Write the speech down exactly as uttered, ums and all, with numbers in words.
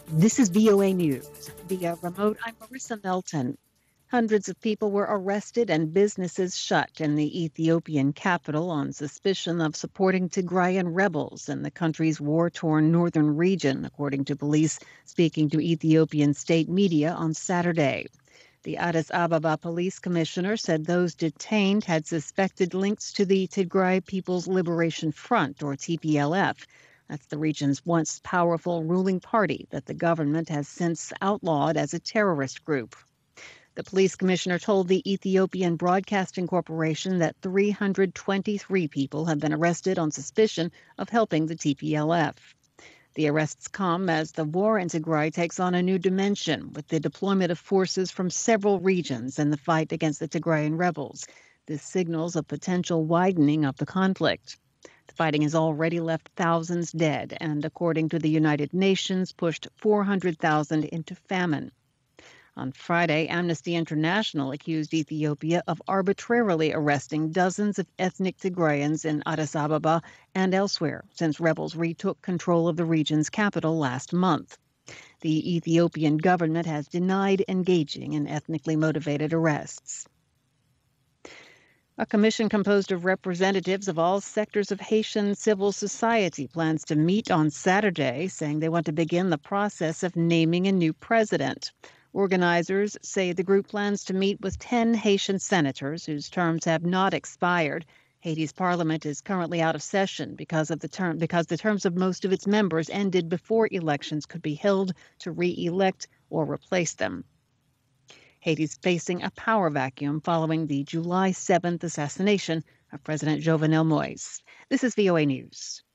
This is V O A News. Via remote, I'm Marissa Melton. Hundreds of people were arrested and businesses shut in the Ethiopian capital on suspicion of supporting Tigrayan rebels in the country's war-torn northern region, according to police speaking to Ethiopian state media on Saturday. The Addis Ababa police commissioner said those detained had suspected links to the Tigray People's Liberation Front, or T P L F. That's the region's once powerful ruling party that the government has since outlawed as a terrorist group. The police commissioner told the Ethiopian Broadcasting Corporation that three hundred twenty-three people have been arrested on suspicion of helping the T P L F. The arrests come as the war in Tigray takes on a new dimension with the deployment of forces from several regions in the fight against the Tigrayan rebels. This signals a potential widening of the conflict. The fighting has already left thousands dead and, according to the United Nations, pushed four hundred thousand into famine. On Friday, Amnesty International accused Ethiopia of arbitrarily arresting dozens of ethnic Tigrayans in Addis Ababa and elsewhere since rebels retook control of the region's capital last month. The Ethiopian government has denied engaging in ethnically motivated arrests. A commission composed of representatives of all sectors of Haitian civil society plans to meet on Saturday, saying they want to begin the process of naming a new president. Organizers say the group plans to meet with ten Haitian senators whose terms have not expired. Haiti's parliament is currently out of session because of the term because the terms of most of its members ended before elections could be held to re-elect or replace them. Haiti's facing a power vacuum following the July seventh assassination of President Jovenel Moïse. This is V O A News.